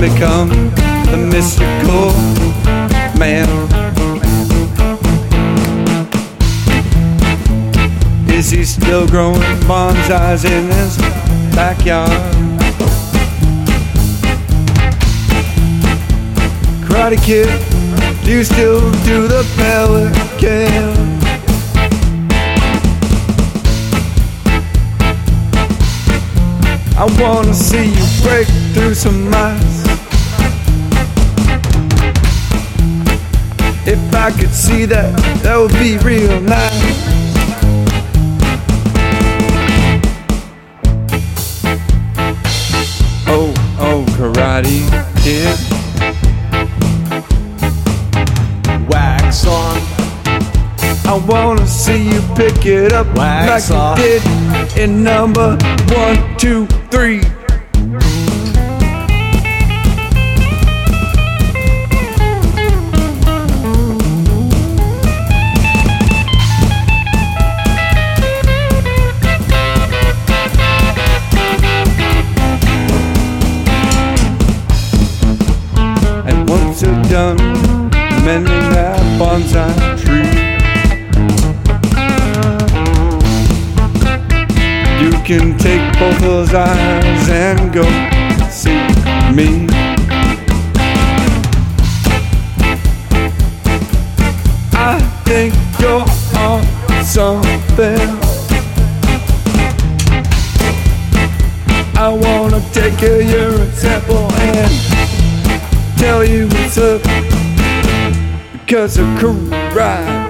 become a mystical man. Is he still growing bonsais in his backyard? Karate Kid, do you still do the pelican? I wanna see you break through some ice. If I could see that, that would be real nice. Oh, oh, Karate Kid. Wax on. I wanna see you pick it up Wax like off. you did in number 1, 2, 3. And once you're done mending that bonsai tree, you can take both those eyes and go see me. I think you're on something. I wanna take your example and tell you what's up, because of karate.